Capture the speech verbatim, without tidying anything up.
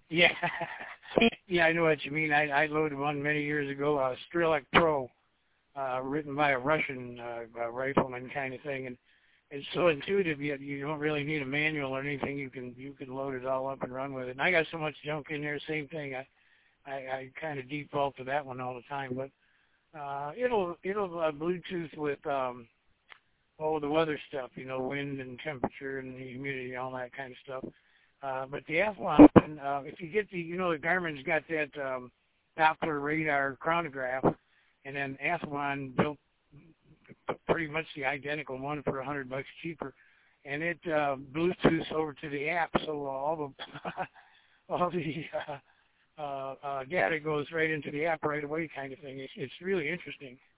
Yeah, yeah, I know what you mean. I, I loaded one many years ago, uh, Strelak Pro, uh, written by a Russian uh, uh, rifleman kind of thing, and it's so intuitive. You you don't really need a manual or anything. You can you can load it all up and run with it. And I got so much junk in there. Same thing. I I, I kind of default to that one all the time, but uh, it'll it'll uh, Bluetooth with um, all the weather stuff. You know, wind and temperature and humidity, all that kind of stuff. Uh, but the Athlon, uh, if you get the, you know, the Garmin's got that um, Doppler radar chronograph, and then Athlon built pretty much the identical one for a hundred bucks cheaper, and it uh, Bluetooths over to the app, so all the all the uh, uh, uh, data goes right into the app right away, kind of thing. It's, it's really interesting.